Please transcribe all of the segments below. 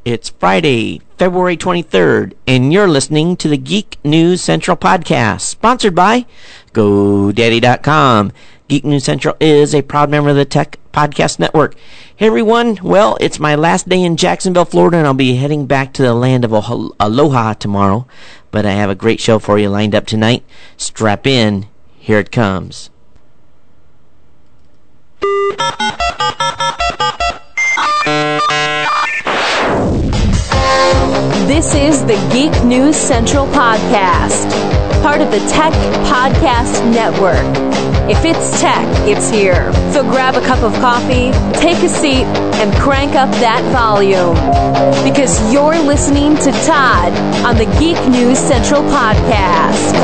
It's Friday, February 23rd, and you're listening to the Geek News Central podcast, sponsored by GoDaddy.com. Geek News Central is a proud member of the Tech Podcast Network. Hey everyone, well, it's my last day in Jacksonville, Florida, and I'll be heading back to the land of Aloha tomorrow. But I have a great show for you lined up tonight. Strap in, here it comes. This is the Geek News Central podcast, part of the Tech Podcast Network. If it's tech, it's here. So grab a cup of coffee, take a seat, and crank up that volume. Because you're listening to Todd on the Geek News Central podcast.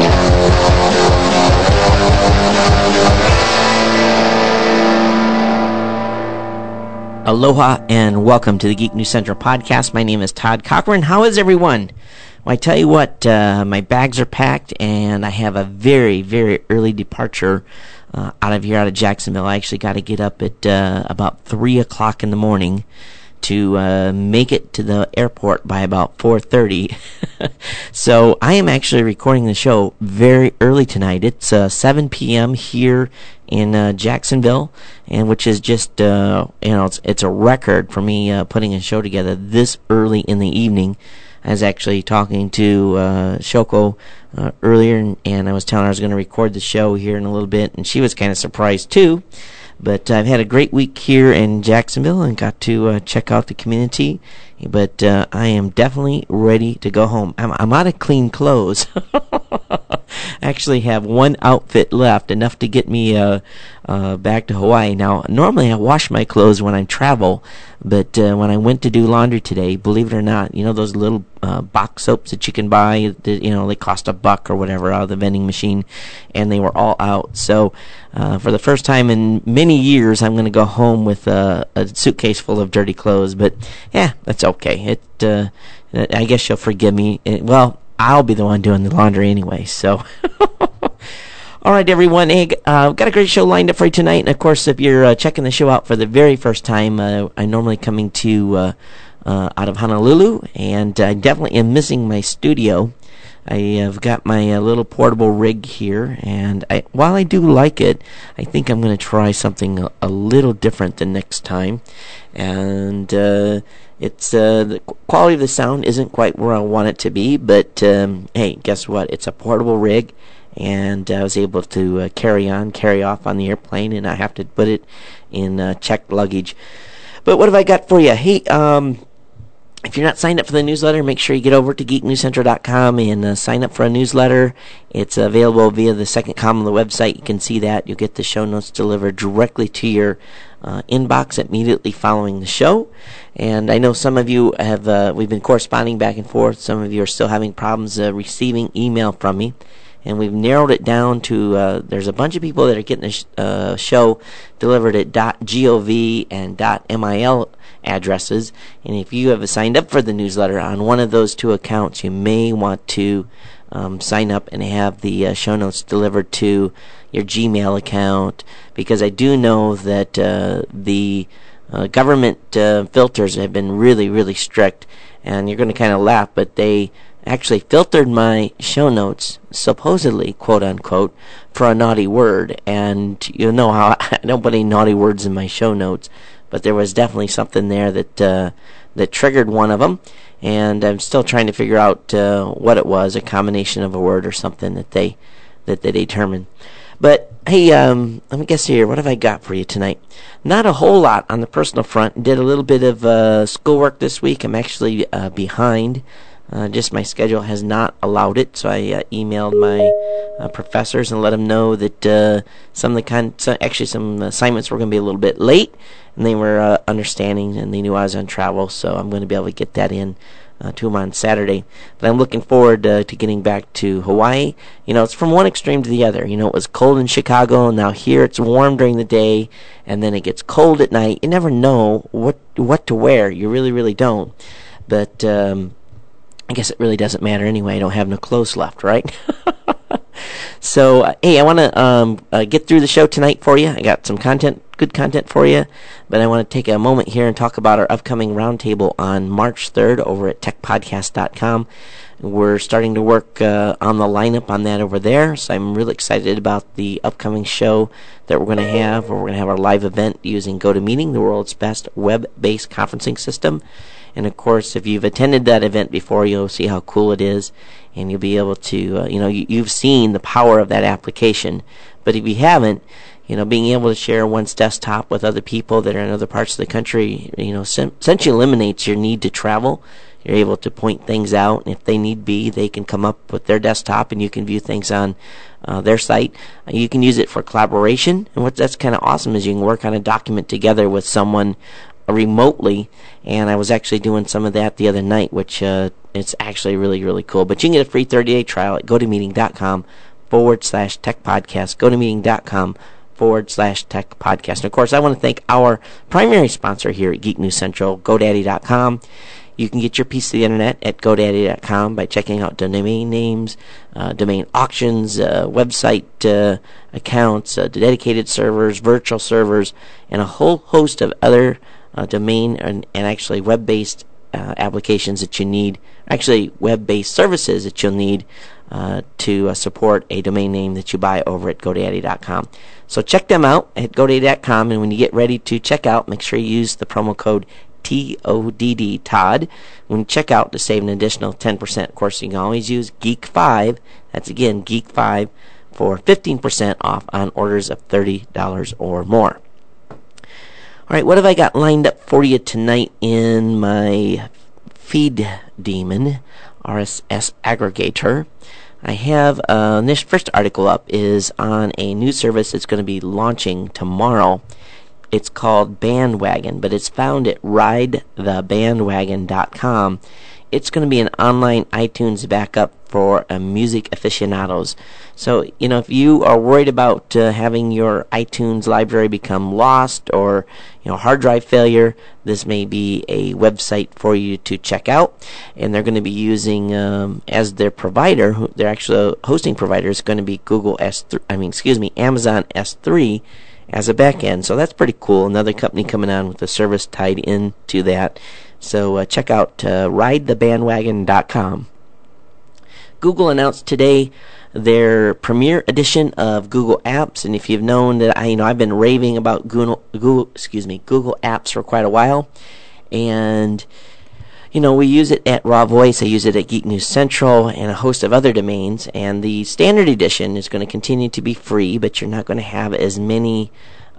Aloha and welcome to the Geek News Central podcast. My name is Todd Cochran. How is everyone? Well, I tell you what, my bags are packed and I have a very, very early departure out of Jacksonville. I actually got to get up at about 3 o'clock in the morning to make it to the airport by about 4:30. So I am actually recording the show very early tonight. It's 7 p.m. here in Jacksonville, and which is just it's a record for me putting a show together this early in the evening. I was actually talking to Shoko earlier, and I was telling her I was going to record the show here in a little bit, and she was kind of surprised too. But I've had a great week here in Jacksonville and got to check out the community. But I am definitely ready to go home. I'm out of clean clothes. I actually have one outfit left, enough to get me back to Hawaii. Now, normally I wash my clothes when I travel, but when I went to do laundry today, believe it or not, you know those little box soaps that you can buy, they cost $1 or whatever out of the vending machine, and they were all out. So for the first time in many years, I'm going to go home with a suitcase full of dirty clothes. But yeah, that's okay. I guess you'll forgive me. I'll be the one doing the laundry anyway, so. All right, everyone. Hey, I've got a great show lined up for you tonight. And, of course, if you're checking the show out for the very first time, I'm normally coming to out of Honolulu, and I definitely am missing my studio. I have got my little portable rig here, and while I do like it, I think I'm going to try something a little different the next time. And it's the quality of the sound isn't quite where I want it to be, but hey, guess what? It's a portable rig, and I was able to carry off on the airplane, and I have to put it in checked luggage. But what have I got for you? Hey, if you're not signed up for the newsletter, make sure you get over to geeknewscentral.com and sign up for a newsletter. It's available via the second column of the website. You can see that. You'll get the show notes delivered directly to your inbox immediately following the show. And I know some of you have, we've been corresponding back and forth. Some of you are still having problems receiving email from me. And we've narrowed it down to, there's a bunch of people that are getting the show delivered at .gov and .mil addresses. And if you have signed up for the newsletter on one of those two accounts, you may want to sign up and have the show notes delivered to your Gmail account, because I do know that the government filters have been really, really strict. And you're going to kind of laugh, but they actually filtered my show notes, supposedly, quote unquote, for a naughty word. And you know how I don't put any naughty words in my show notes, but there was definitely something there that triggered one of them, and I'm still trying to figure out what it was, a combination of a word or something that they determined. But hey, let me guess here, what have I got for you tonight? Not a whole lot on the personal front. Did a little bit of schoolwork this week. I'm actually behind. Just my schedule has not allowed it, so I emailed my professors and let them know that some assignments were going to be a little bit late, and they were understanding, and they knew I was on travel, so I'm going to be able to get that in to them on Saturday. But I'm looking forward to getting back to Hawaii. You know, it's from one extreme to the other. You know, it was cold in Chicago, and now here it's warm during the day, and then it gets cold at night. You never know what to wear. You really, really don't. But I guess it really doesn't matter anyway. I don't have no clothes left, right? So, hey, I want to get through the show tonight for you. I got some good content for you, but I want to take a moment here and talk about our upcoming roundtable on March 3rd over at techpodcast.com. We're starting to work on the lineup on that over there, so I'm really excited about the upcoming show that we're going to have, where we're going to have our live event using GoToMeeting, the world's best web-based conferencing system. And, of course, if you've attended that event before, you'll see how cool it is, and you'll be able to, you've seen the power of that application. But if you haven't, being able to share one's desktop with other people that are in other parts of the country, essentially eliminates your need to travel. You're able to point things out, and if they need be, they can come up with their desktop, and you can view things on their site. You can use it for collaboration, and that's kind of awesome is you can work on a document together with someone remotely, and I was actually doing some of that the other night, which it's actually really, really cool. But you can get a free 30-day trial at GoToMeeting.com/techpodcast, GoToMeeting.com/techpodcast. And of course, I want to thank our primary sponsor here at Geek News Central, GoDaddy.com. You can get your piece of the internet at GoDaddy.com by checking out domain names, domain auctions, website accounts, dedicated servers, virtual servers, and a whole host of other domain and actually web-based applications that you need, actually web-based services that you'll need to support a domain name that you buy over at GoDaddy.com. So check them out at GoDaddy.com, and when you get ready to check out, make sure you use the promo code TODD, Todd, when you check out to save an additional 10%. Of course, you can always use Geek5, that's again Geek5, for 15% off on orders of $30 or more. All right, what have I got lined up for you tonight in my Feed Demon RSS aggregator? I have this first article up is on a new service that's going to be launching tomorrow. It's called Bandwagon, but it's found at ridethebandwagon.com. It's going to be an online iTunes backup for music aficionados. So, if you are worried about having your iTunes library become lost or, hard drive failure, this may be a website for you to check out. And they're going to be using, as their provider, their actual hosting provider is going to be Amazon S3 as a back end. So that's pretty cool. Another company coming on with a service tied into that. So check out ridethebandwagon.com. Google announced today their Premier Edition of Google Apps, and if you've known that I've been raving about Google Apps for quite a while, and we use it at Raw Voice, I use it at Geek News Central, and a host of other domains. And the Standard Edition is going to continue to be free, but you're not going to have as many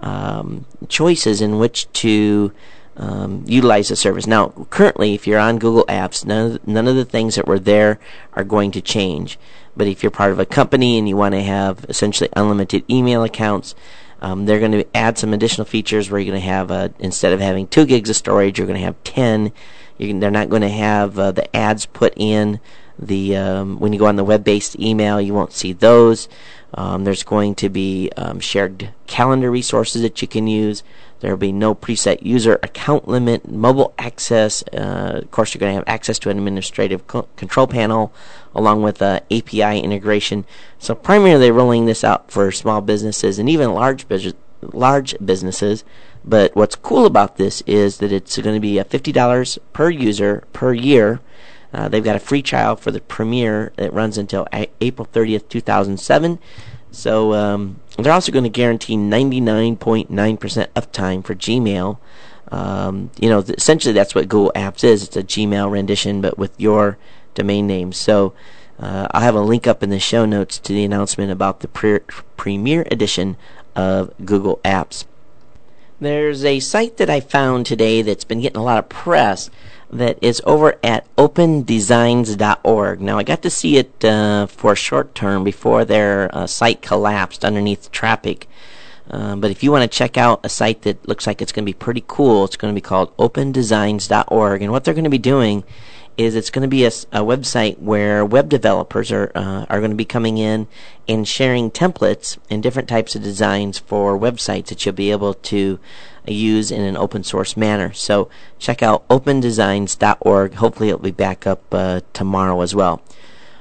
choices in which to utilize the service. Now, currently, if you're on Google Apps, none of the things that were there are going to change. But if you're part of a company and you want to have essentially unlimited email accounts, they're going to add some additional features where you're going to have, instead of having 2 gigs of storage, you're going to have 10. They're not going to have the ads put in the when you go on the web-based email. You won't see those. There's going to be shared calendar resources that you can use. There will be no preset user account limit, mobile access. Of course, you're going to have access to an administrative control panel along with API integration. So primarily rolling this out for small businesses and even large businesses. But what's cool about this is that it's going to be $50 per user per year. They've got a free trial for the Premier that runs until April 30th, 2007. So they're also going to guarantee 99.9% uptime for Gmail. Essentially that's what Google Apps is. It's a Gmail rendition, but with your domain name. So I'll have a link up in the show notes to the announcement about the Premier Edition of Google Apps. There's a site that I found today that's been getting a lot of press that is over at opendesigns.org. Now, I got to see it for a short term before their site collapsed underneath traffic. But if you want to check out a site that looks like it's going to be pretty cool, it's going to be called opendesigns.org. And what they're going to be doing is it's going to be a website where web developers are going to be coming in and sharing templates and different types of designs for websites that you'll be able to use in an open source manner. So check out opendesigns.org. Hopefully it'll be back up tomorrow as well.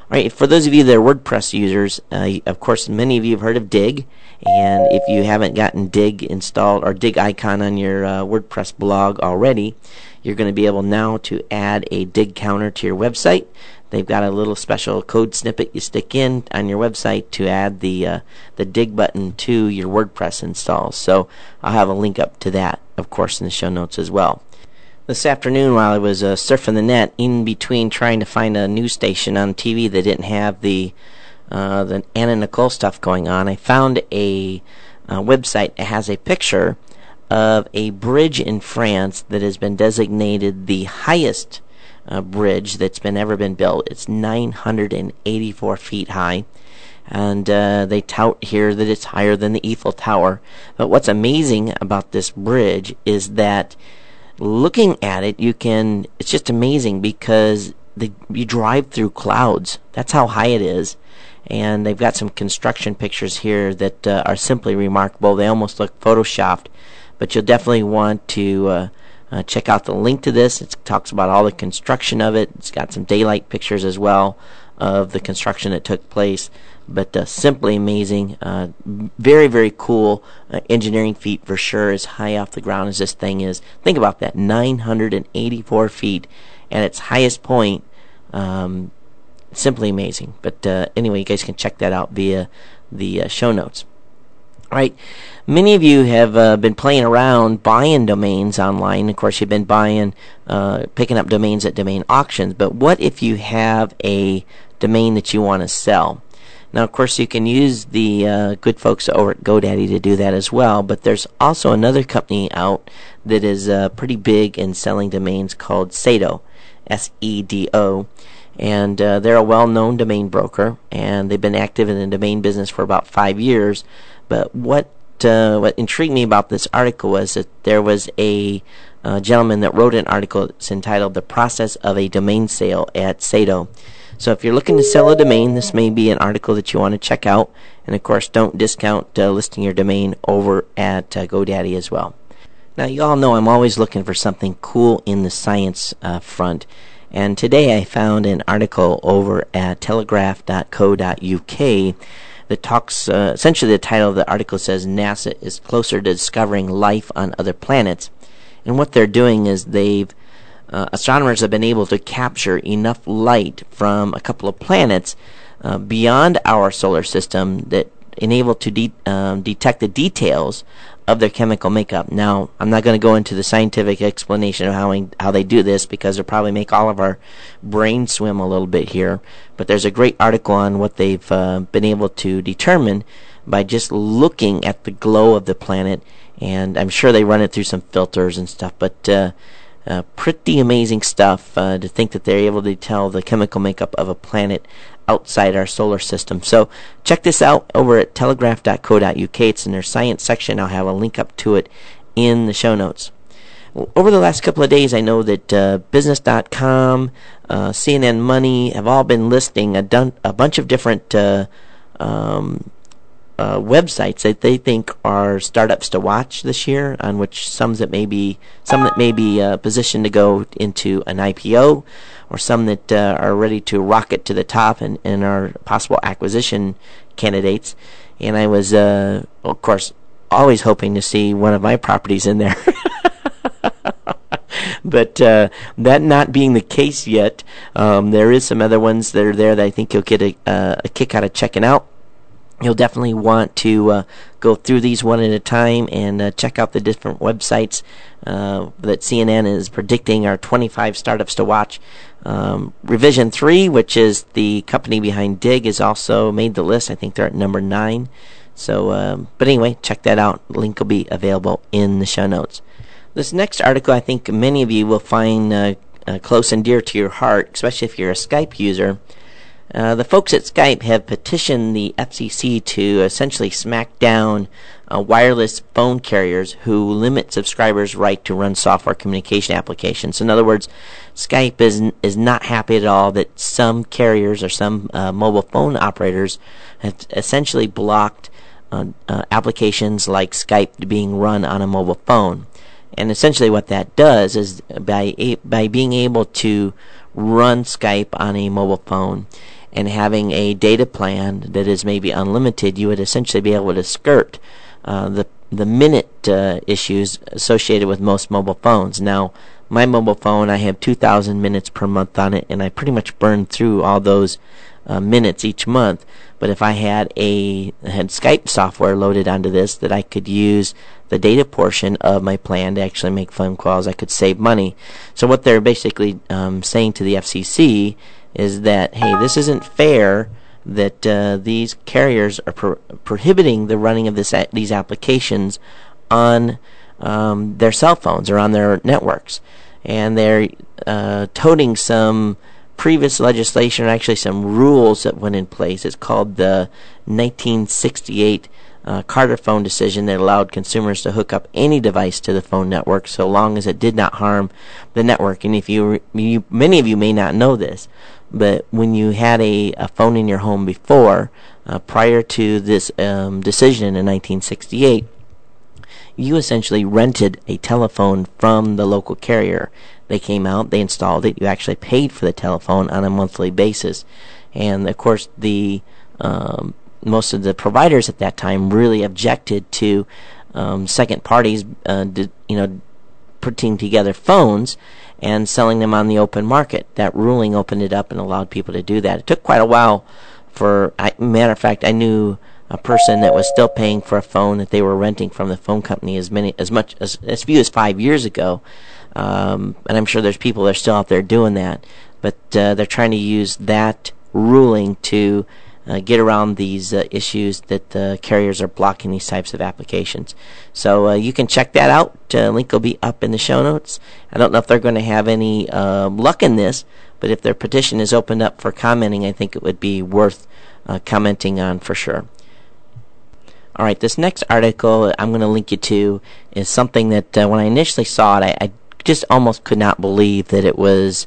right, for those of you that are WordPress users, of course, many of you have heard of Dig, and if you haven't gotten Dig installed or Dig icon on your WordPress blog already, you're going to be able now to add a Dig counter to your website. They've got a little special code snippet you stick in on your website to add the Dig button to your WordPress installs. So I'll have a link up to that, of course, in the show notes as well. This afternoon, while I was surfing the net, in between trying to find a news station on TV that didn't have the Anna Nicole stuff going on, I found a website that has a picture of a bridge in France that has been designated the highest bridge that's ever been built. It's 984 feet high, and they tout here that it's higher than the Eiffel Tower. But what's amazing about this bridge is that looking at it, it's just amazing because you drive through clouds. That's how high it is. And they've got some construction pictures here that are simply remarkable. They almost look photoshopped, but you'll definitely want to check out the link to this. It talks about all the construction of it. It's got some daylight pictures as well of the construction that took place. But simply amazing. Very, very cool engineering feat for sure, as high off the ground as this thing is. Think about that, 984 feet at its highest point. Simply amazing. But anyway, you guys can check that out via the show notes. All right, many of you have been playing around buying domains online. Of course, you've been picking up domains at domain auctions. But what if you have a domain that you want to sell? Now, of course, you can use the good folks over at GoDaddy to do that as well. But there's also another company out that is pretty big in selling domains called Sedo, S-E-D-O. And they're a well-known domain broker, and they've been active in the domain business for about 5 years. But what intrigued me about this article was that there was a gentleman that wrote an article that's entitled "The Process of a Domain Sale" at Sedo. So if you're looking to sell a domain, this may be an article that you want to check out. And of course, don't discount listing your domain over at GoDaddy as well. Now, you all know I'm always looking for something cool in the science front. And today I found an article over at telegraph.co.uk that talks, essentially the title of the article says, NASA is closer to discovering life on other planets. And what they're doing is astronomers have been able to capture enough light from a couple of planets beyond our solar system that enable to detect the details of their chemical makeup. Now, I'm not going to go into the scientific explanation of how they do this, because it'll probably make all of our brains swim a little bit here. But there's a great article on what they've been able to determine by just looking at the glow of the planet, and I'm sure they run it through some filters and stuff, but pretty amazing stuff to think that they're able to tell the chemical makeup of a planet outside our solar system. So check this out over at telegraph.co.uk. It's in their science section. I'll have a link up to it in the show notes. Over the last couple of days, I know that business.com, CNN Money have all been listing a bunch of different websites that they think are startups to watch this year, on which some that may be positioned to go into an IPO, or some that are ready to rocket to the top and are possible acquisition candidates. And I was, of course, always hoping to see one of my properties in there. But that not being the case yet, there is some other ones that are there that I think you'll get a kick out of checking out. You'll definitely want to go through these one at a time and check out the different websites that CNN is predicting are 25 startups to watch. Revision 3, which is the company behind Dig, has also made the list. I think they're at number 9. So, but anyway, check that out. Link will be available in the show notes. This next article, I think many of you will find close and dear to your heart, especially if you're a Skype user. The folks at Skype have petitioned the FCC to essentially smack down wireless phone carriers who limit subscribers' right to run software communication applications. In other words, Skype is not happy at all that some carriers or some mobile phone operators have essentially blocked applications like Skype being run on a mobile phone. And essentially what that does is by being able to run Skype on a mobile phone, and having a data plan that is maybe unlimited, you would essentially be able to skirt the minute issues associated with most mobile phones. Now, my mobile phone, I have 2,000 minutes per month on it, and I pretty much burn through all those minutes each month. But if I had Skype software loaded onto this, that I could use the data portion of my plan to actually make phone calls, I could save money. So what they're basically saying to the FCC is that, hey, this isn't fair that these carriers are prohibiting the running of these applications on their cell phones or on their networks. And they're toting some previous legislation, or actually some rules that went in place. It's called the 1968 Carter phone decision that allowed consumers to hook up any device to the phone network so long as it did not harm the network. And if many of you may not know this, but when you had a phone in your home before, prior to this decision in 1968, you essentially rented a telephone from the local carrier. They came out, they installed it, you actually paid for the telephone on a monthly basis. And of course, most of the providers at that time really objected to second parties putting together phones and selling them on the open market. That ruling opened it up and allowed people to do that. It took quite a while matter of fact, I knew a person that was still paying for a phone that they were renting from the phone company as few as 5 years ago. And I'm sure there's people that are still out there doing that. But they're trying to use that ruling to get around these issues that the carriers are blocking these types of applications. So you can check that out. Link will be up in the show notes. I don't know if they're going to have any luck in this, but if their petition is opened up for commenting, I think it would be worth commenting on for sure. All right, this next article I'm going to link you to is something that when I initially saw it, I just almost could not believe that it was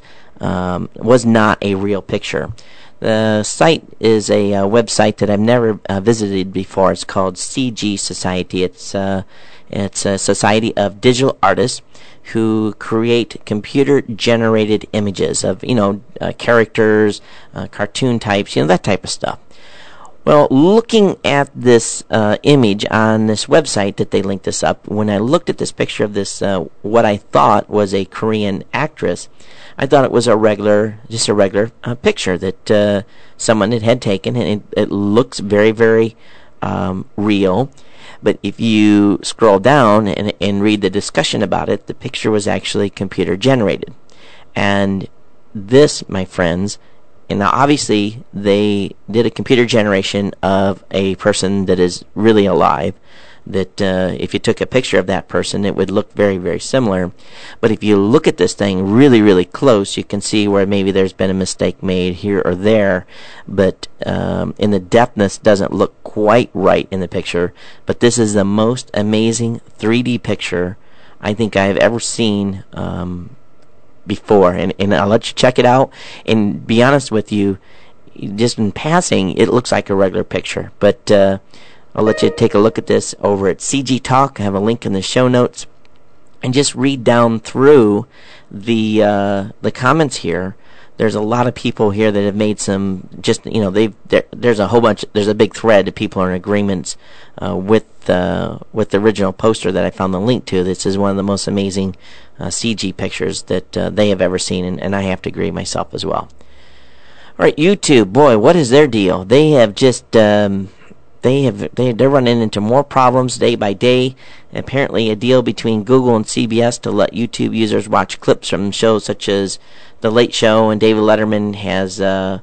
not a real picture. The site is a website that I've never visited before. It's called CG Society. It's a society of digital artists who create computer-generated images of characters, cartoon types, that type of stuff. Well, looking at this image on this website that they linked this up, when I looked at this picture of this, what I thought was a Korean actress, I thought it was a regular picture that someone had taken, and it looks very, very real. But if you scroll down and read the discussion about it, the picture was actually computer generated. And this, my friends, and now obviously they did a computer generation of a person that is really alive, that if you took a picture of that person, it would look very, very similar. But if you look at this thing really, really close, you can see where maybe there's been a mistake made here or there, but in the depthness doesn't look quite right in the picture. But this is the most amazing 3D picture I think I've ever seen before, and I'll let you check it out. And be honest with you, just in passing, it looks like a regular picture. But I'll let you take a look at this over at CG Talk. I have a link in the show notes, and just read down through the comments here. There's a lot of people here that have made some there's a whole bunch. There's a big thread of people are in agreements with the original poster that I found the link to. This is one of the most amazing CG pictures that they have ever seen, and I have to agree myself as well. All right, YouTube, boy, what is their deal? They have just they're running into more problems day by day. Apparently, a deal between Google and CBS to let YouTube users watch clips from shows such as The Late Show and David Letterman has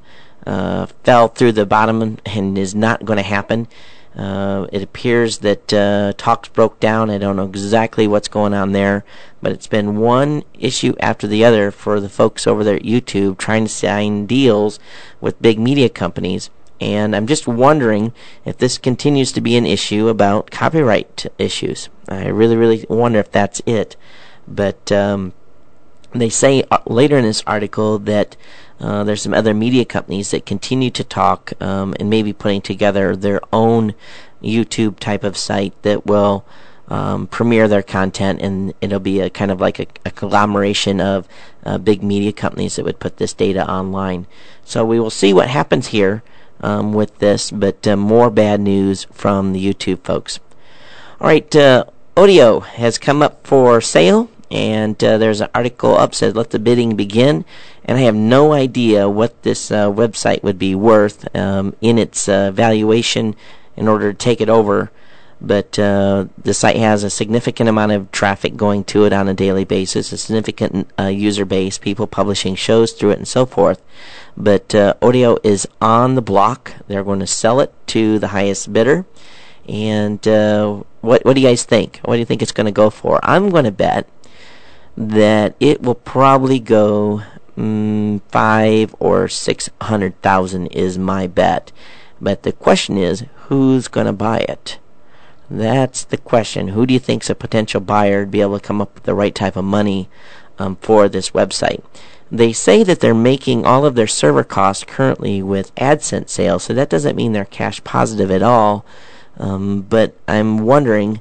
fell through the bottom and is not going to happen. It appears that talks broke down. I don't know exactly what's going on there, but it's been one issue after the other for the folks over there at YouTube trying to sign deals with big media companies. And I'm just wondering if this continues to be an issue about copyright issues. I really, really wonder if that's it. But they say later in this article that there's some other media companies that continue to talk and maybe putting together their own YouTube type of site that will premiere their content, and it'll be a kind of like a conglomeration of big media companies that would put this data online. So we will see what happens here with this, but more bad news from the YouTube folks. All right, Odeo has come up for sale, and there's an article up said let the bidding begin, and I have no idea what this website would be worth in its valuation in order to take it over. But the site has a significant amount of traffic going to it on a daily basis, a significant user base, people publishing shows through it, and so forth. But Odeo is on the block. They're going to sell it to the highest bidder. And what do you guys think? What do you think it's going to go for? I'm going to bet that it will probably go $500,000 or $600,000 is my bet. But the question is, who's going to buy it? That's the question. Who do you think's a potential buyer to be able to come up with the right type of money for this website? They say that they're making all of their server costs currently with AdSense sales, so that doesn't mean they're cash positive at all. But I'm wondering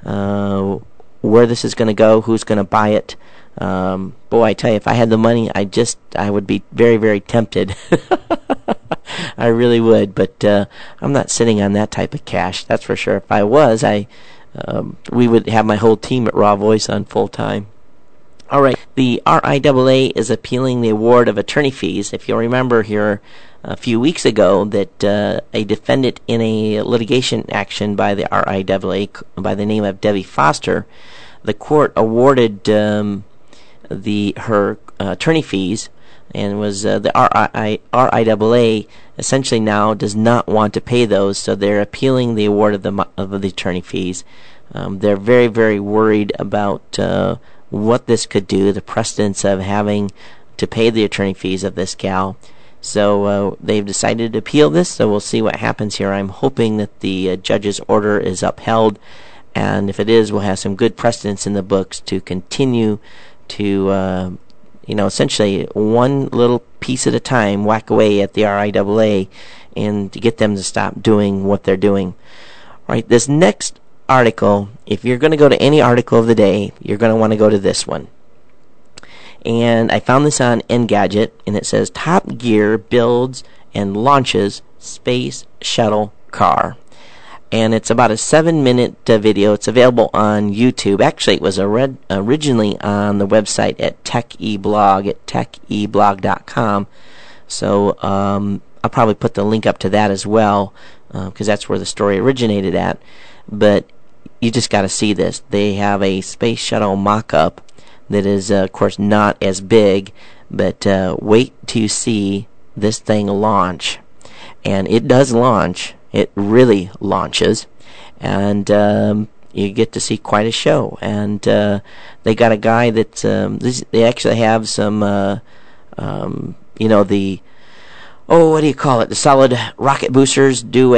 where this is going to go, who's going to buy it. Boy, I tell you, if I had the money, I would be very, very tempted. I really would, but I'm not sitting on that type of cash, that's for sure. If I was, we would have my whole team at Raw Voice on full time. All right, the RIAA is appealing the award of attorney fees. If you'll remember here a few weeks ago that a defendant in a litigation action by the RIAA by the name of Debbie Foster, the court awarded her attorney fees, and was the RIAA essentially now does not want to pay those, so they're appealing the award of the attorney fees. They're very, very worried about what this could do, the precedence of having to pay the attorney fees of this gal. So they've decided to appeal this, so we'll see what happens here. I'm hoping that the judge's order is upheld, and if it is, we'll have some good precedence in the books to continue to essentially one little piece at a time, whack away at the RIAA and to get them to stop doing what they're doing. All right, this next article, if you're going to go to any article of the day, you're going to want to go to this one. And I found this on Engadget, and it says, Top Gear builds and launches space shuttle car. And it's about a 7-minute video. It's available on YouTube. Actually, it was originally on the website at TechEblog at techeblog.com. So I'll probably put the link up to that as well, because that's where the story originated at. But you just got to see this. They have a space shuttle mock-up that is, of course, not as big, but wait till you see this thing launch. And it does launch. It really launches, and you get to see quite a show. And they got a guy that they actually have some, what do you call it? The solid rocket boosters do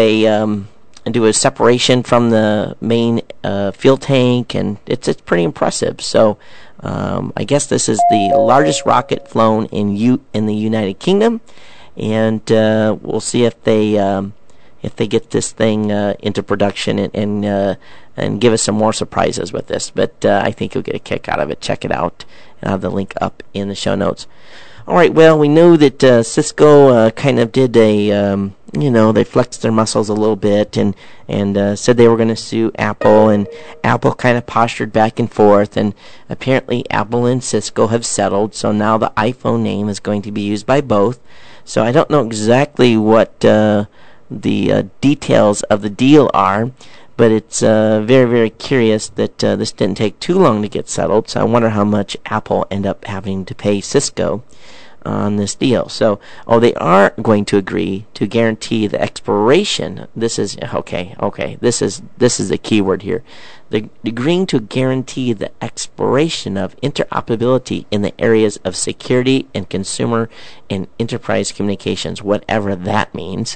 a separation from the main fuel tank, and it's pretty impressive. So I guess this is the largest rocket flown in the United Kingdom, and we'll see if they get this thing into production and give us some more surprises with this. But I think you'll get a kick out of it. Check it out. And I'll have the link up in the show notes. All right, well, we know that Cisco kind of did they flexed their muscles a little bit and said they were going to sue Apple, and Apple kind of postured back and forth, and apparently Apple and Cisco have settled, so now the iPhone name is going to be used by both. So I don't know exactly what the details of the deal are, but it's very, very curious that this didn't take too long to get settled. So I wonder how much Apple end up having to pay Cisco on this deal. So, they are going to agree to guarantee the expiration. This is okay. This is the key word here. They're agreeing to guarantee the expiration of interoperability in the areas of security and consumer and enterprise communications, whatever that means.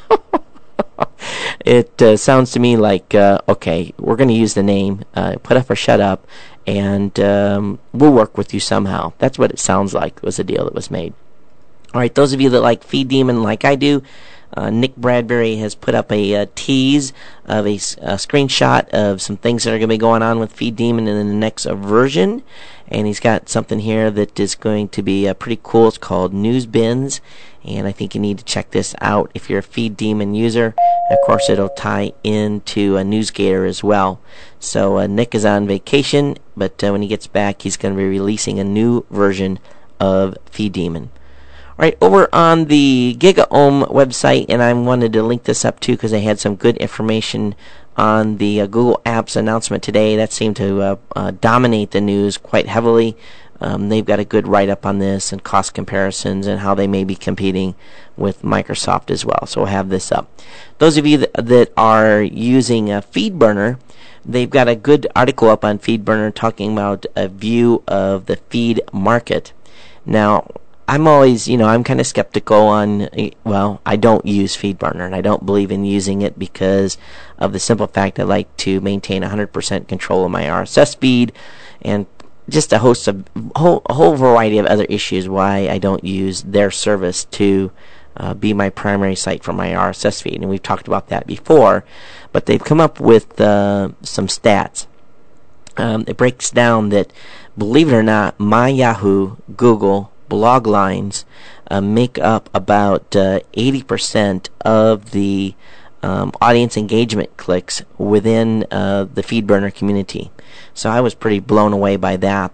It sounds to me like, okay, we're going to use the name, put up or shut up, and we'll work with you somehow. That's what it sounds like was the deal that was made. All right, those of you that like Feed Demon like I do, Nick Bradbury has put up a tease of a screenshot of some things that are going to be going on with FeedDemon in the next version. And he's got something here that is going to be pretty cool. It's called News Bins. And I think you need to check this out if you're a FeedDemon user. Of course, it'll tie into a NewsGator as well. So Nick is on vacation, but when he gets back, he's going to be releasing a new version of FeedDemon. All right, over on the GigaOM website, and I wanted to link this up too because they had some good information on the Google Apps announcement today. That seemed to dominate the news quite heavily. They've got a good write-up on this and cost comparisons and how they may be competing with Microsoft as well. So we'll have this up. Those of you that are using FeedBurner, they've got a good article up on FeedBurner talking about a view of the feed market. Now, I'm always, I'm kind of skeptical on, I don't use FeedBurner, and I don't believe in using it because of the simple fact I like to maintain 100% control of my RSS feed and just a whole variety of other issues why I don't use their service to be my primary site for my RSS feed. And we've talked about that before, but they've come up with some stats. It breaks down that, believe it or not, my Yahoo, Google, blog lines make up about 80% of the audience engagement clicks within the FeedBurner community. So I was pretty blown away by that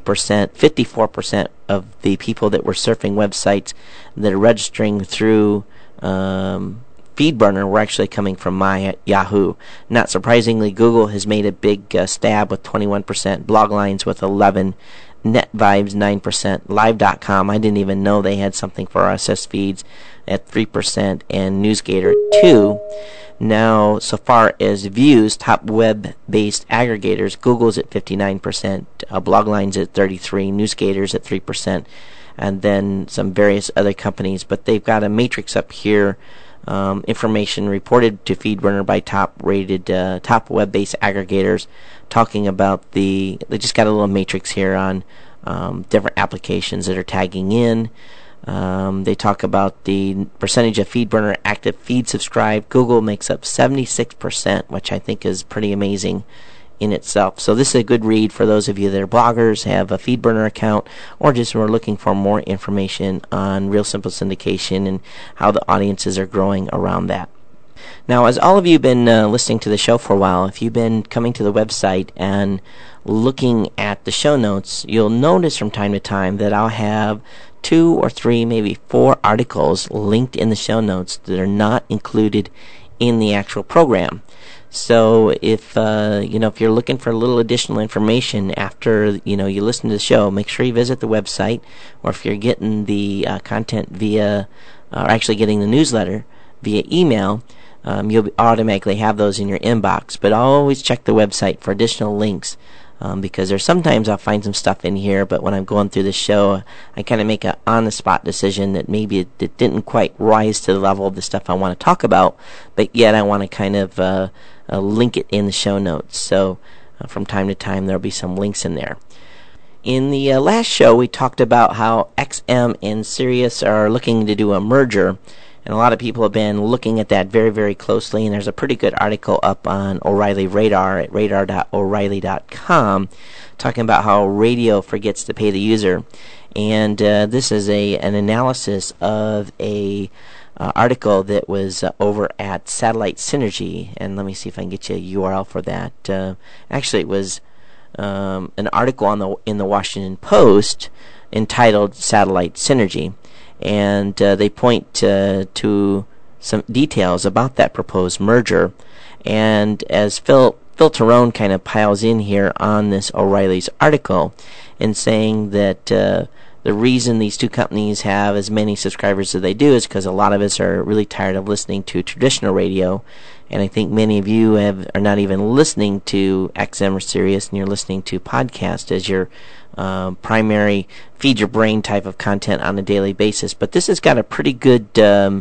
54% of the people that were surfing websites that are registering through FeedBurner were actually coming from my Yahoo. Not surprisingly, Google has made a big stab with 21%, blog lines with 11%, NetVibes 9%, Live.com, I didn't even know they had something for RSS feeds at 3%, and NewsGator at 2%. Now, so far as views, top web-based aggregators, Google's at 59%, Bloglines at 33%, NewsGator's at 3%, and then some various other companies. But they've got a matrix up here, information reported to FeedBurner by top web-based aggregators, talking about they just got a little matrix here on different applications that are tagging in. They talk about the percentage of FeedBurner active feed subscribed. Google makes up 76%, which I think is pretty amazing in itself. So this is a good read for those of you that are bloggers, have a FeedBurner account, or just are looking for more information on Real Simple Syndication and how the audiences are growing around that. Now, as all of you have been listening to the show for a while, if you've been coming to the website and looking at the show notes, you'll notice from time to time that I'll have 2 or 3, maybe 4 articles linked in the show notes that are not included in the actual program. So if if you're looking for a little additional information after you listen to the show, make sure you visit the website, or if you're getting the content via, or actually getting the newsletter via email, you'll automatically have those in your inbox. But always check the website for additional links, because there's sometimes I'll find some stuff in here, but when I'm going through the show, I kind of make an on-the-spot decision that maybe it didn't quite rise to the level of the stuff I want to talk about, but yet I want to kind of link it in the show notes. So from time to time there'll be some links in there. In the last show, we talked about how XM and Sirius are looking to do a merger. And a lot of people have been looking at that very, very closely, and there's a pretty good article up on O'Reilly Radar at radar.o'reilly.com talking about how radio forgets to pay the user. And this is an analysis of a article that was over at Satellite Synergy, and let me see if I can get you a URL for that. Actually, it was an article in the Washington Post entitled Satellite Synergy. And they point to some details about that proposed merger. And as Phil Terone kind of piles in here on this O'Reilly's article and saying that the reason these two companies have as many subscribers as they do is because a lot of us are really tired of listening to traditional radio. And I think many of you are not even listening to XM or Sirius, and you're listening to podcast as your primary feed your brain type of content on a daily basis. But this has got a pretty good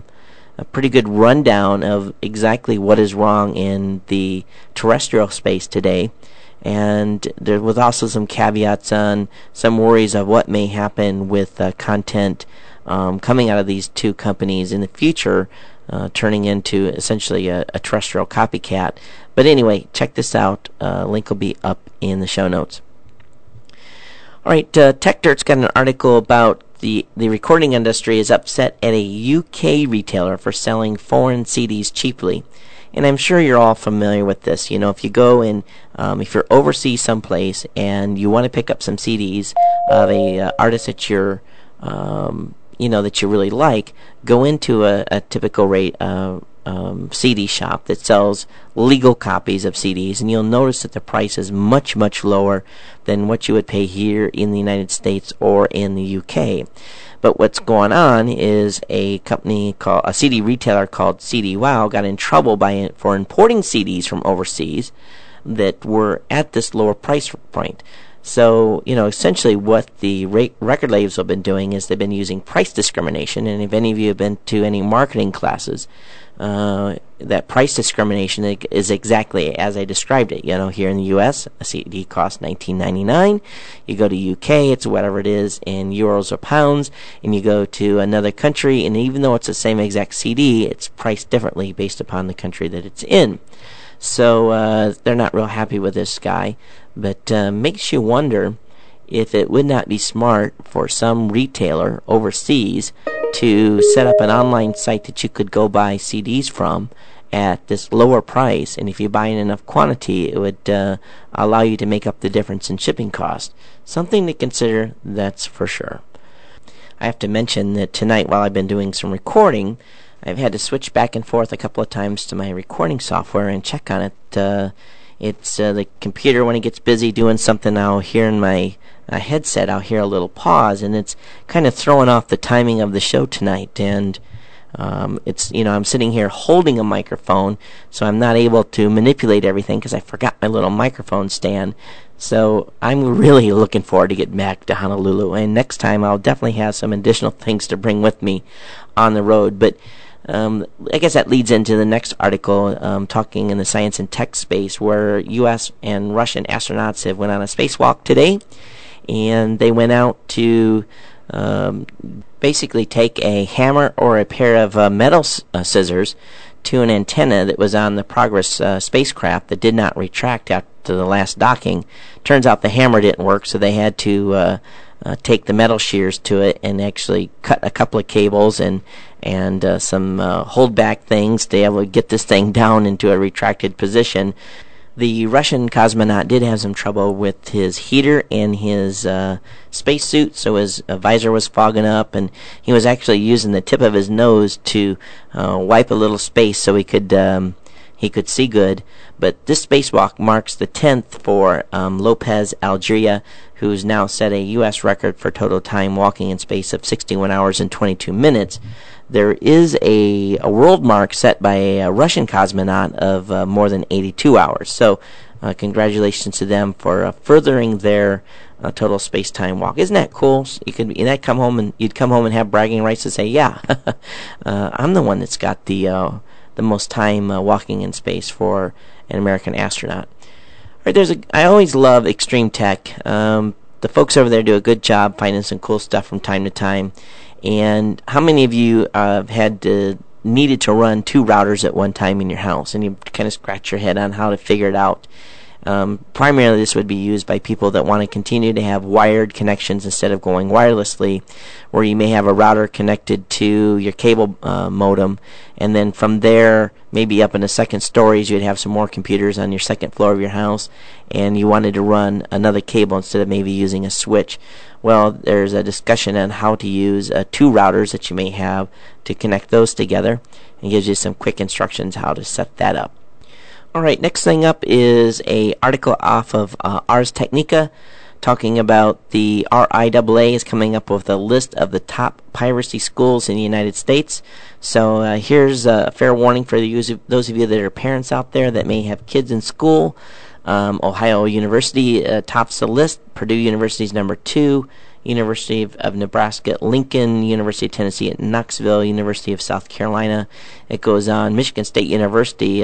rundown of exactly what is wrong in the terrestrial space today, and there was also some caveats on some worries of what may happen with content coming out of these two companies in the future, turning into essentially a terrestrial copycat. But anyway, check this out. Link will be up in the show notes. All right, TechDirt's got an article about the recording industry is upset at a UK retailer for selling foreign CDs cheaply. And I'm sure you're all familiar with this. You know, if you go and if you're overseas someplace and you want to pick up some CDs of a artist that you're that you really like, go into a typical rate CD shop that sells legal copies of CDs, and you'll notice that the price is much, much lower than what you would pay here in the United States or in the UK. But what's going on is a CD retailer called CD Wow got in trouble for importing CDs from overseas that were at this lower price point. So, essentially what the record labels have been doing is they've been using price discrimination. And if any of you have been to any marketing classes, that price discrimination is exactly as I described it. Here in the U.S., a CD costs $19.99. You go to UK, it's whatever it is in euros or pounds. And you go to another country, and even though it's the same exact CD, it's priced differently based upon the country that it's in. So they're not real happy with this guy, but makes you wonder if it would not be smart for some retailer overseas to set up an online site that you could go buy CDs from at this lower price, and if you buy in enough quantity, it would allow you to make up the difference in shipping cost. Something to consider, that's for sure. I have to mention that tonight, while I've been doing some recording, I've had to switch back and forth a couple of times to my recording software and check on it. It's the computer, when it gets busy doing something, I'll hear in my headset, I'll hear a little pause, and it's kind of throwing off the timing of the show tonight. And it's, I'm sitting here holding a microphone, so I'm not able to manipulate everything because I forgot my little microphone stand. So I'm really looking forward to getting back to Honolulu, and next time I'll definitely have some additional things to bring with me on the road. But I guess that leads into the next article, talking in the science and tech space, where U.S. and Russian astronauts have went on a spacewalk today, and they went out to basically take a hammer or a pair of metal scissors to an antenna that was on the Progress spacecraft that did not retract after the last docking. Turns out the hammer didn't work, so they had to take the metal shears to it and actually cut a couple of cables and some hold-back things to be able to get this thing down into a retracted position. The Russian cosmonaut did have some trouble with his heater in his spacesuit, so his visor was fogging up, and he was actually using the tip of his nose to wipe a little space so he could see good. But this spacewalk marks the 10th for Lopez Algeria, who's now set a U.S. record for total time walking in space of 61 hours and 22 minutes. There is a world mark set by a Russian cosmonaut of more than 82 hours. So congratulations to them for furthering their total space-time walk. Isn't that cool? You'd come home and have bragging rights to say, yeah, I'm the one that's got the most time walking in space for an American astronaut. All right, I always love Extreme Tech. The folks over there do a good job finding some cool stuff from time to time. And how many of you have needed to run two routers at one time in your house, and you kind of scratch your head on how to figure it out? Primarily, this would be used by people that want to continue to have wired connections instead of going wirelessly, where you may have a router connected to your cable modem, and then from there, maybe up in the second stories, you'd have some more computers on your second floor of your house, and you wanted to run another cable instead of maybe using a switch. Well, there's a discussion on how to use two routers that you may have to connect those together, and gives you some quick instructions how to set that up. All right, next thing up is a article off of Ars Technica, talking about the RIAA is coming up with a list of the top piracy schools in the United States. So here's a fair warning for those of you that are parents out there that may have kids in school. Ohio University tops the list. Purdue University is number 2. University of Nebraska at Lincoln, University of Tennessee at Knoxville, University of South Carolina. It goes on. Michigan State University,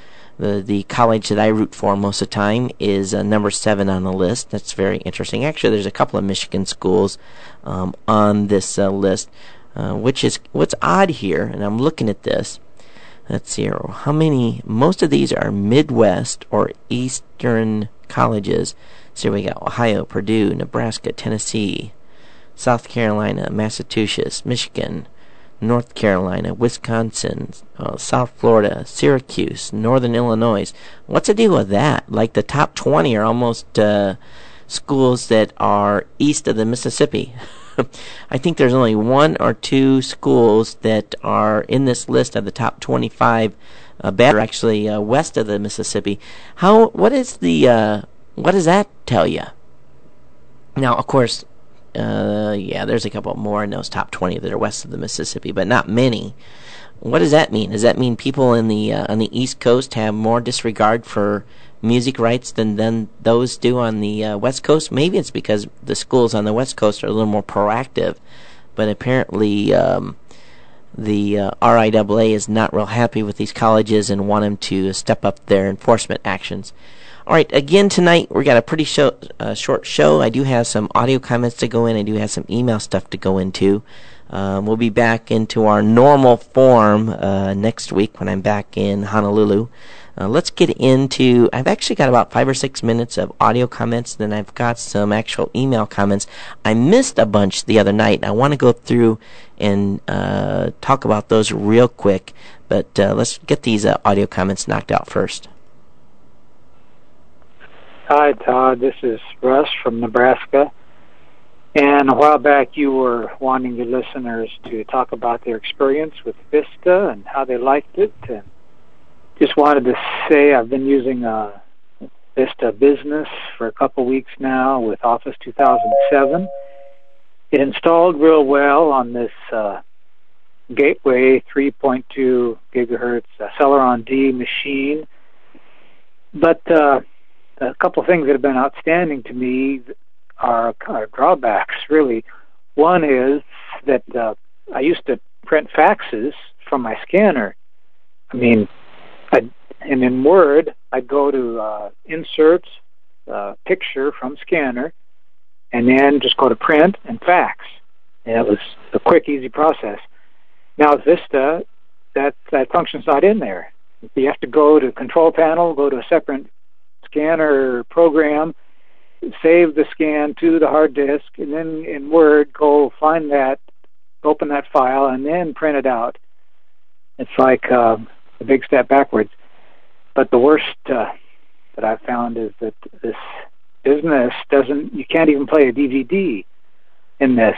the college that I root for most of the time, is number 7 on the list. That's very interesting. Actually, there's a couple of Michigan schools on this list. what's odd here, and I'm looking at this. Let's see here. How many? Most of these are Midwest or Eastern colleges. So we got Ohio, Purdue, Nebraska, Tennessee, South Carolina, Massachusetts, Michigan, North Carolina, Wisconsin, South Florida, Syracuse, Northern Illinois. What's the deal with that? Like the top 20 are almost schools that are east of the Mississippi. I think there's only one or two schools that are in this list of the top 25 actually west of the Mississippi. What does that tell you? Now, of course, there's a couple more in those top 20 that are west of the Mississippi, but not many. What does that mean? Does that mean people in the on the East Coast have more disregard for music rights than those do on the West Coast? Maybe it's because the schools on the West Coast are a little more proactive, but apparently the RIAA is not real happy with these colleges and want them to step up their enforcement actions. All right, again tonight we got a pretty short show. I do have some audio comments to go in. I do have some email stuff to go into. We'll be back into our normal form next week when I'm back in Honolulu. Let's get into, I've actually got about 5 or 6 minutes of audio comments, then I've got some actual email comments. I missed a bunch the other night. I want to go through and talk about those real quick, but let's get these audio comments knocked out first. Hi, Todd. This is Russ from Nebraska. And a while back you were wanting your listeners to talk about their experience with Vista and how they liked it. And just wanted to say I've been using Vista Business for a couple weeks now with Office 2007. It installed real well on this Gateway 3.2 gigahertz Celeron D machine. But a couple of things that have been outstanding to me are drawbacks, really. One is that I used to print faxes from my scanner. I mean, and in Word, I'd go to Insert, Picture from Scanner, and then just go to Print and Fax. And it was a quick, easy process. Now with Vista, that function's not in there. You have to go to Control Panel, go to a separate scanner program, save the scan to the hard disk, and then in Word, go find that, open that file, and then print it out. It's like a big step backwards. But the worst that I've found is that this business you can't even play a DVD in this.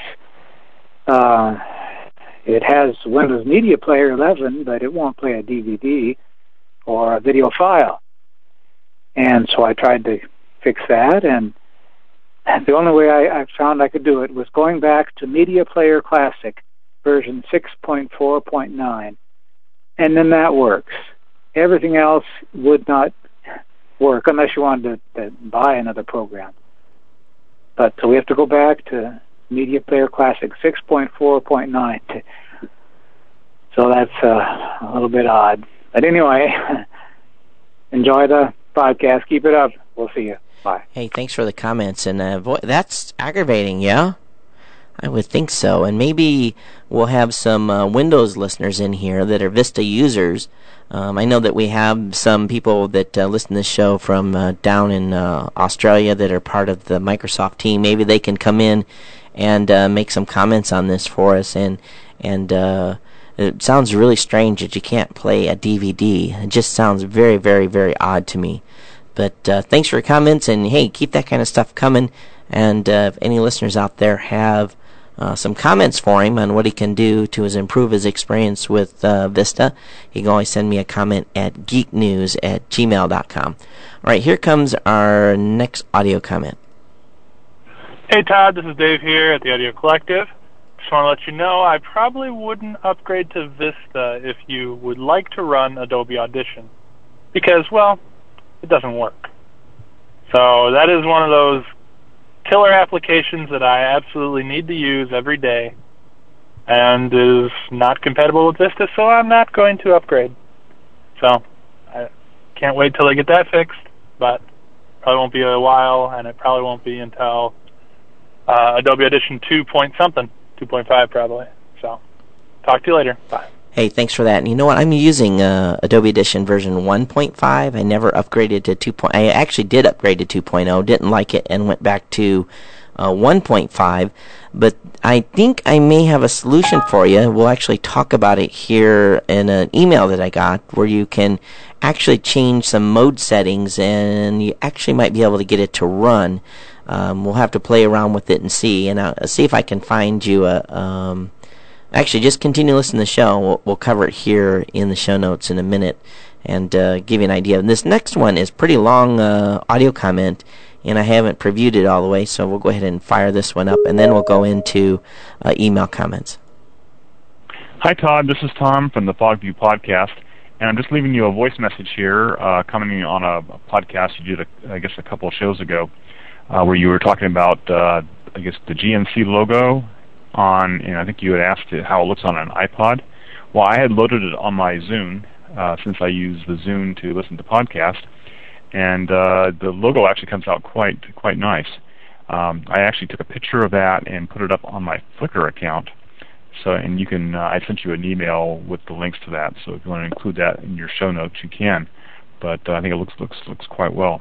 It has Windows Media Player 11, but it won't play a DVD or a video file. And so I tried to fix that, and the only way I found I could do it was going back to Media Player Classic version 6.4.9, and then that works. Everything else would not work unless you wanted to buy another program. But so we have to go back to Media Player Classic 6.4.9. So that's a little bit odd. But anyway, enjoy the podcast. Keep it up. We'll see you. Bye. Hey, thanks for the comments. And that's aggravating, yeah? I would think so. And maybe we'll have some Windows listeners in here that are Vista users. I know that we have some people that listen to this show from down in Australia that are part of the Microsoft team. Maybe they can come in and make some comments on this for us. And it sounds really strange that you can't play a DVD. It just sounds very, very, very odd to me. But thanks for your comments, and hey, keep that kind of stuff coming. And if any listeners out there have some comments for him on what he can do to improve his experience with Vista, he can always send me a comment at geeknews@gmail.com. All right, here comes our next audio comment. Hey, Todd, this is Dave here at the Audio Collective. Just want to let you know I probably wouldn't upgrade to Vista if you would like to run Adobe Audition, because, well, it doesn't work. So that is one of those killer applications that I absolutely need to use every day and is not compatible with Vista, so I'm not going to upgrade. So I can't wait till I get that fixed, but probably won't be a while, and it probably won't be until Adobe Audition 2 point something, 2.5 probably. So Talk to you later. Bye. Hey, thanks for that. And you know what? I'm using Adobe Audition version 1.5. I never upgraded to 2. I actually did upgrade to 2.0, didn't like it, and went back to 1.5. But I think I may have a solution for you. We'll actually talk about it here in an email that I got, where you can actually change some mode settings, and you actually might be able to get it to run. We'll have to play around with it and see. And I'll see if I can find you a... Actually, just continue listening to the show. We'll cover it here in the show notes in a minute and give you an idea. And this next one is pretty long audio comment, and I haven't previewed it all the way, so we'll go ahead and fire this one up, and then we'll go into email comments. Hi, Todd. This is Tom from the Fogview Podcast, and I'm just leaving you a voice message here, commenting on a podcast you did, I guess, a couple of shows ago, where you were talking about, the GNC logo and I think you had asked how it looks on an iPod. Well, I had loaded it on my Zune, since I use the Zune to listen to podcasts, and the logo actually comes out quite nice. I actually took a picture of that and put it up on my Flickr account. So, and you can, I sent you an email with the links to that. So if you want to include that in your show notes, you can. But I think it looks quite well.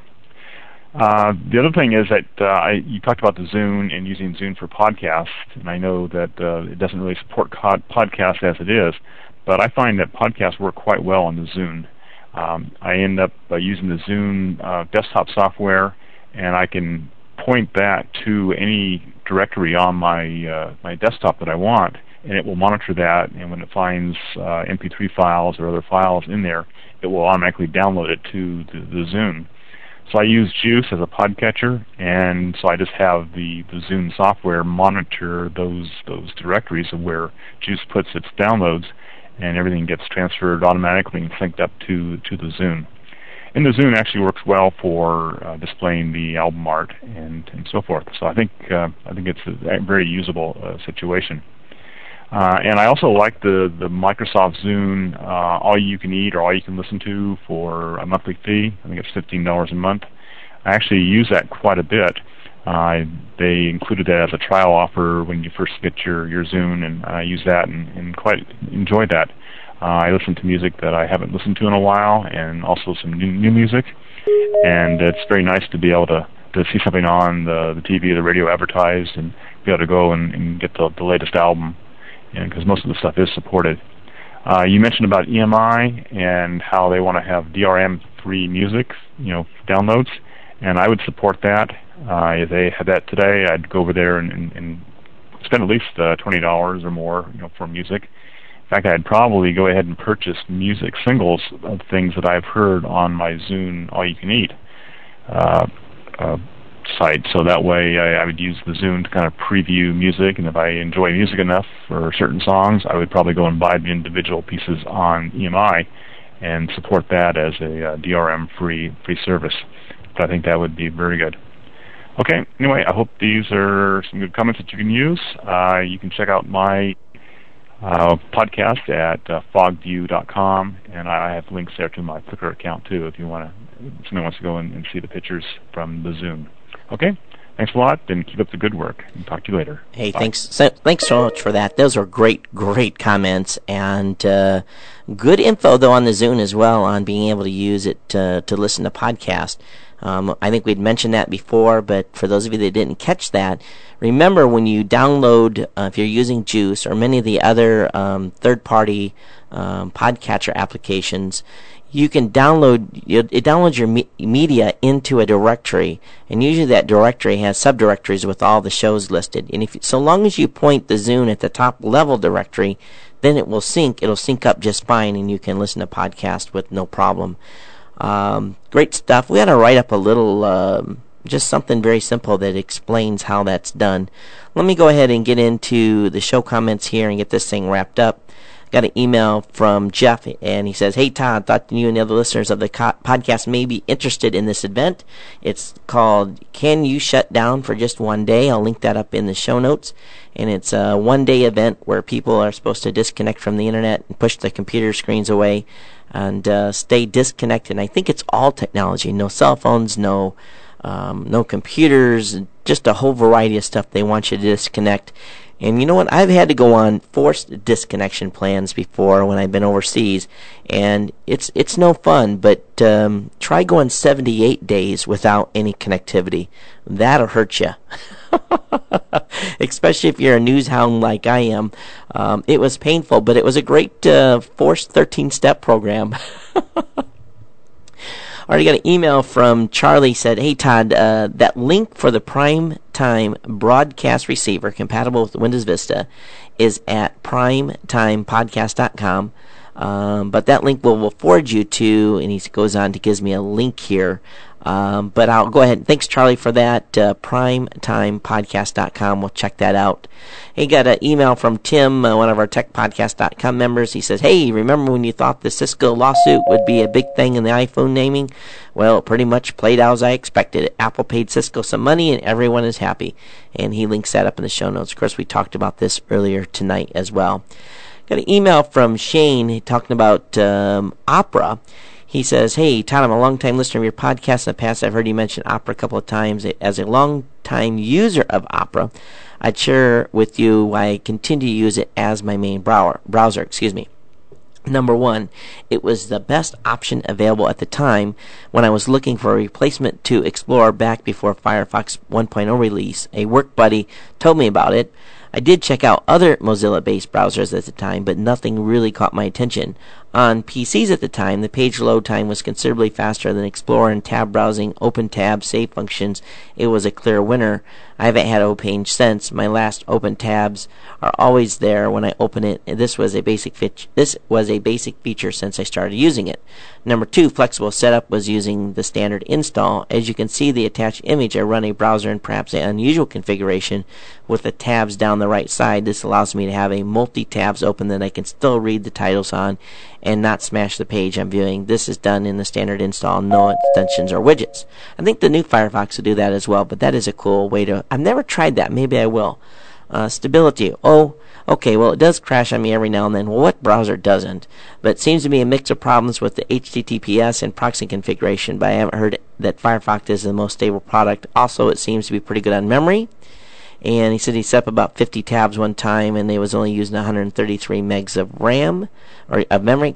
The other thing is that you talked about the Zune and using Zune for podcasts, and I know that it doesn't really support podcasts as it is, but I find that podcasts work quite well on the Zune. I end up using the Zune desktop software, and I can point that to any directory on my desktop that I want, and it will monitor that, and when it finds MP3 files or other files in there, it will automatically download it to the Zune. So I use Juice as a podcatcher, and so I just have the Zune software monitor those directories of where Juice puts its downloads, and everything gets transferred automatically and synced up to the Zune. And the Zune actually works well for displaying the album art and so forth. So I think it's a very usable situation. And I also like the Microsoft Zune all you can eat or all you can listen to for a monthly fee. I think it's $15 a month. I actually use that quite a bit. They included that as a trial offer when you first get your Zune, and I use that and quite enjoy that. I listen to music that I haven't listened to in a while, and also some new music. And it's very nice to be able to see something on the TV or the radio advertised and be able to go and get the latest album, because most of the stuff is supported. You mentioned about EMI and how they want to have DRM-free music, downloads, and I would support that. If they had that today, I'd go over there and spend at least $20 or more, for music. In fact, I'd probably go ahead and purchase music singles of things that I've heard on my Zune All You Can Eat site. So that way I would use the Zune to kind of preview music, and if I enjoy music enough for certain songs, I would probably go and buy the individual pieces on EMI and support that as a DRM-free service. But I think that would be very good. Okay, anyway, I hope these are some good comments that you can use. You can check out my podcast at fogview.com, and I have links there to my Flickr account too if somebody wants to go and see the pictures from the Zune. Okay, thanks a lot, and keep up the good work, and talk to you later. Hey, bye. thanks so much for that. Those are great comments, and good info though on the Zune as well, on being able to use it to listen to podcasts. I think we'd mentioned that before, but for those of you that didn't catch that, remember when you download, if you're using Juice or many of the other third-party podcatcher applications, you can it downloads your media into a directory, and usually that directory has subdirectories with all the shows listed. And so long as you point the Zune at the top level directory, then it'll sync up just fine, and you can listen to podcasts with no problem. Great stuff. We had to write up a little, just something very simple that explains how that's done. Let me go ahead and get into the show comments here and get this thing wrapped up. Got an email from Jeff, and he says, "Hey Todd, thought you and the other listeners of the podcast may be interested in this event. It's called Can You Shut Down for Just One Day?" I'll link that up in the show notes. And it's a one-day event where people are supposed to disconnect from the internet and push the computer screens away and stay disconnected. And I think it's all technology, no cell phones, no computers, just a whole variety of stuff they want you to disconnect. And you know what? I've had to go on forced disconnection plans before when I've been overseas, and it's no fun. But try going 78 days without any connectivity. That'll hurt you. Especially if you're a news hound like I am. It was painful, but it was a great forced 13-step program. Already got an email from Charlie. Said, "Hey Todd, that link for the Prime Time broadcast receiver compatible with Windows Vista is at primetimepodcast.com. But that link will forward you to," and he goes on to gives me a link here. But I'll go ahead. Thanks, Charlie, for that. primetimepodcast.com. We'll check that out. He got an email from Tim, one of our techpodcast.com members. He says, "Hey, remember when you thought the Cisco lawsuit would be a big thing in the iPhone naming? Well, it pretty much played out as I expected. Apple paid Cisco some money, and everyone is happy." And he links that up in the show notes. Of course, we talked about this earlier tonight as well. Got an email from Shane talking about Opera. He says, "Hey, Todd, I'm a long-time listener of your podcast. In the past, I've heard you mention Opera a couple of times. As a long-time user of Opera, I'd share with you why I continue to use it as my main browser. Number one, it was the best option available at the time when I was looking for a replacement to Explorer back before Firefox 1.0 release. A work buddy told me about it. I did check out other Mozilla-based browsers at the time, but nothing really caught my attention. On PCs at the time, the page load time was considerably faster than Explorer, and tab browsing, open tab, save functions. It was a clear winner. I haven't had an open page since. My last open tabs are always there when I open it. This was a basic feature since I started using it. Number two, flexible setup was using the standard install. As you can see the attached image, I run a browser in perhaps an unusual configuration with the tabs down the right side. This allows me to have a multi-tabs open that I can still read the titles on and not smash the page I'm viewing. This is done in the standard install, no extensions or widgets. I think the new Firefox will do that as well, but that is a cool way to... I've never tried that. Maybe I will. Stability. Oh, okay, well, it does crash on me every now and then. Well, what browser doesn't? But it seems to be a mix of problems with the HTTPS and proxy configuration, but I haven't heard that Firefox is the most stable product. Also, it seems to be pretty good on memory. And he said he set up about 50 tabs one time, and they was only using 133 megs of RAM, or of memory,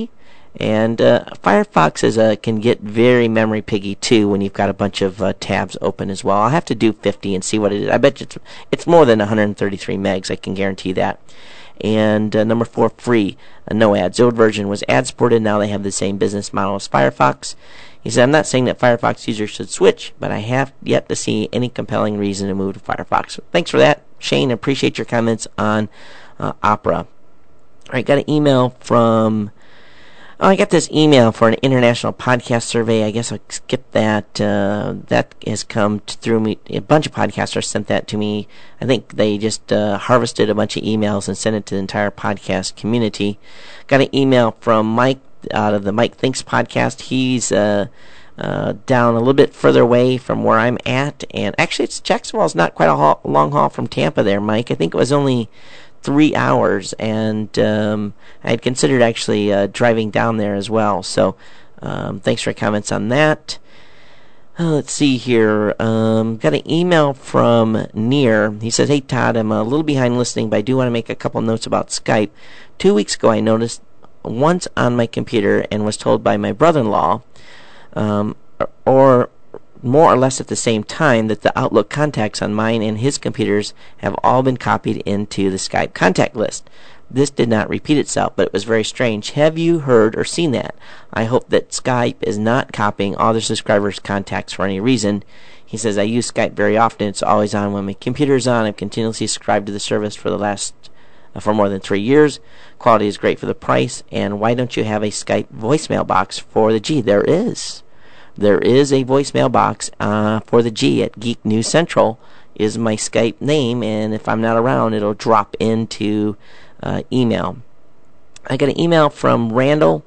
And Firefox can get very memory piggy too when you've got a bunch of tabs open as well. I'll have to do 50 and see what it is. I bet it's more than 133 megs. I can guarantee that. And number 4, free, no ads. The old version was ad supported. Now they have the same business model as Firefox. He said, "I'm not saying that Firefox users should switch, but I have yet to see any compelling reason to move to Firefox." Thanks for that, Shane. I appreciate your comments on Opera. All right, got an email from... I got this email for an international podcast survey. I guess I'll skip that. That has come through me. A bunch of podcasters sent that to me. I think they just harvested a bunch of emails and sent it to the entire podcast community. Got an email from Mike out of the Mike Thinks podcast. He's down a little bit further away from where I'm at. And actually, Jacksonville's not quite a long haul from Tampa there, Mike. I think it was only 3 hours, and I had considered actually driving down there as well. So thanks for your comments on that. Let's see here. Got an email from Near. He says, "Hey Todd, I'm a little behind listening, but I do want to make a couple notes about Skype. 2 weeks ago I noticed once on my computer and was told by my brother-in-law, or more or less at the same time, that the Outlook contacts on mine and his computers have all been copied into the Skype contact list. This did not repeat itself, but it was very strange. Have you heard or seen that? I hope that Skype is not copying all their subscribers' contacts for any reason." He says, "I use Skype very often. It's always on when my computer is on. I've continuously subscribed to the service for more than 3 years. Quality is great for the price. And why don't you have a Skype voicemail box for the G?" There is. There is a voicemail box for the G at Geek News Central is my Skype name, and if I'm not around, it'll drop into email. I got an email from Randall.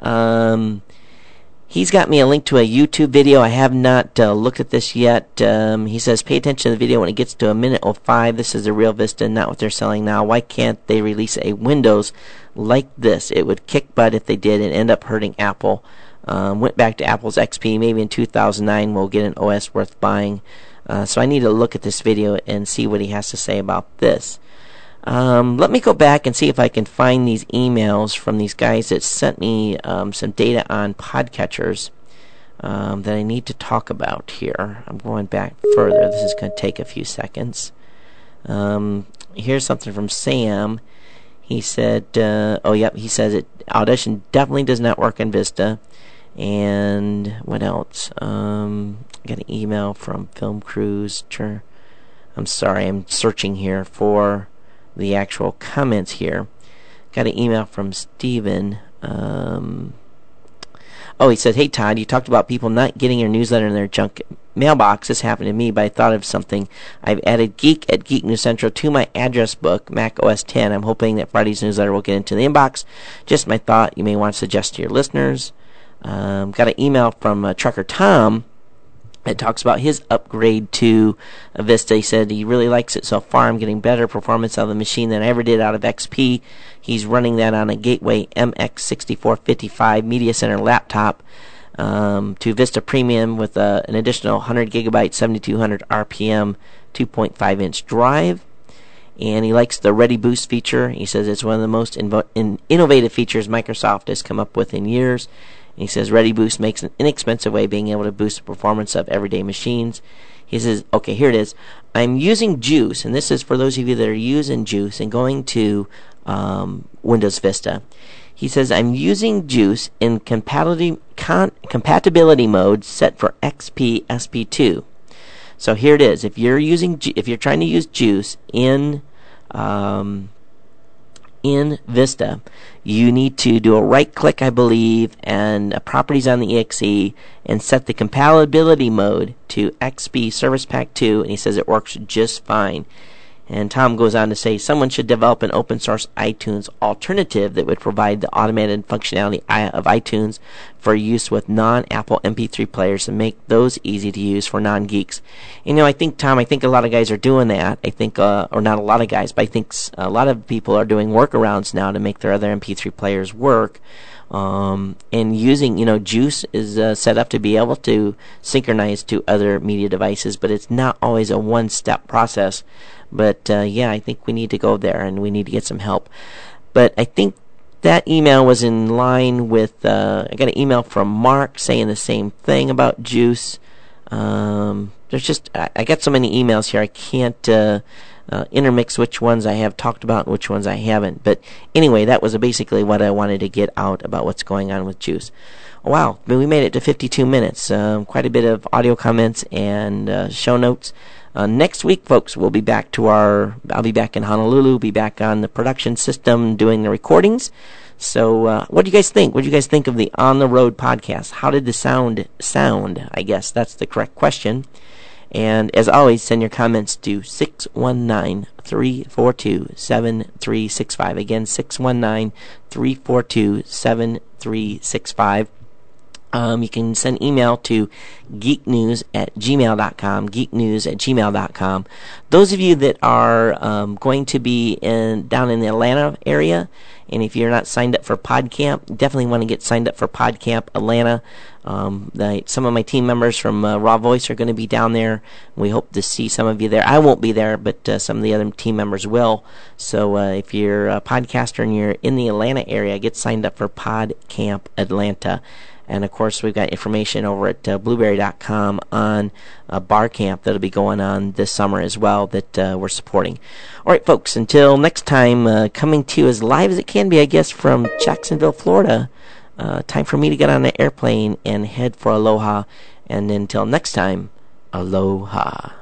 He's got me a link to a YouTube video. I have not looked at this yet. He says, "Pay attention to the video when it gets to 1:05. This is the real Vista, not what they're selling now. Why can't they release a Windows like this? It would kick butt if they did and end up hurting Apple. Went back to Apple's XP. Maybe in 2009 we'll get an OS worth buying." So I need to look at this video and see what he has to say about this. Let me go back and see if I can find these emails from these guys that sent me some data on podcatchers that I need to talk about here. I'm going back further. This is going to take a few seconds. Here's something from Sam. He said, he says Audition definitely does not work in Vista. And what else? I got an email from Film Crews. I'm sorry, I'm searching here for the actual comments here. Got an email from Steven. He said, "Hey Todd, you talked about people not getting your newsletter in their junk mailbox. This happened to me, but I thought of something. I've added Geek at Geek News Central to my address book, Mac OS 10. I'm hoping that Friday's newsletter will get into the inbox. Just my thought. You may want to suggest to your listeners." Got an email from Trucker Tom that talks about his upgrade to Vista. He said he really likes it so far. I'm getting better performance out of the machine than I ever did out of XP. He's running that on a Gateway MX6455 Media Center laptop to Vista Premium with an additional 100 gigabyte, 7200 RPM, 2.5-inch drive. And he likes the Ready Boost feature. He says it's one of the most innovative features Microsoft has come up with in years. He says Ready Boost makes an inexpensive way of being able to boost the performance of everyday machines. He says, okay, here it is. I'm using Juice, and this is for those of you that are using Juice and going to Windows Vista. He says, I'm using Juice in compatibility mode set for XP SP2. So here it is. If you're trying to use Juice in Vista, you need to do a right click, I believe, and properties on the exe, and set the compatibility mode to XP Service Pack 2, and he says it works just fine. And Tom goes on to say someone should develop an open source iTunes alternative that would provide the automated functionality of iTunes for use with non-Apple MP3 players and make those easy to use for non-geeks. I think, Tom, a lot of guys are doing that. I think, or not a lot of guys, but I think a lot of people are doing workarounds now to make their other MP3 players work. And using, Juice is set up to be able to synchronize to other media devices, but it's not always a one-step process. But, I think we need to go there, and we need to get some help. But I think that email was in line with, I got an email from Mark saying the same thing about Juice. There's just, I got so many emails here, I can't intermix which ones I have talked about and which ones I haven't. But anyway, that was basically what I wanted to get out about what's going on with Juice. Wow, we made it to 52 minutes. Quite a bit of audio comments and show notes. Next week, folks, we'll be back I'll be back in Honolulu, be back on the production system doing the recordings. So, what do you guys think? What do you guys think of the On the Road podcast? How did the sound? I guess that's the correct question. And as always, send your comments to 619-342-7365. Again, 619-342-7365. You can send email to geeknews@gmail.com, geeknews@gmail.com. Those of you that are going to be down in the Atlanta area, and if you're not signed up for PodCamp, definitely want to get signed up for PodCamp Atlanta. Some of my team members from Raw Voice are going to be down there. We hope to see some of you there. I won't be there, but some of the other team members will. So if you're a podcaster and you're in the Atlanta area, get signed up for PodCamp Atlanta. And, of course, we've got information over at Blueberry.com on bar camp that'll be going on this summer as well that we're supporting. All right, folks, until next time, coming to you as live as it can be, I guess, from Jacksonville, Florida. Time for me to get on the airplane and head for Aloha. And until next time, aloha.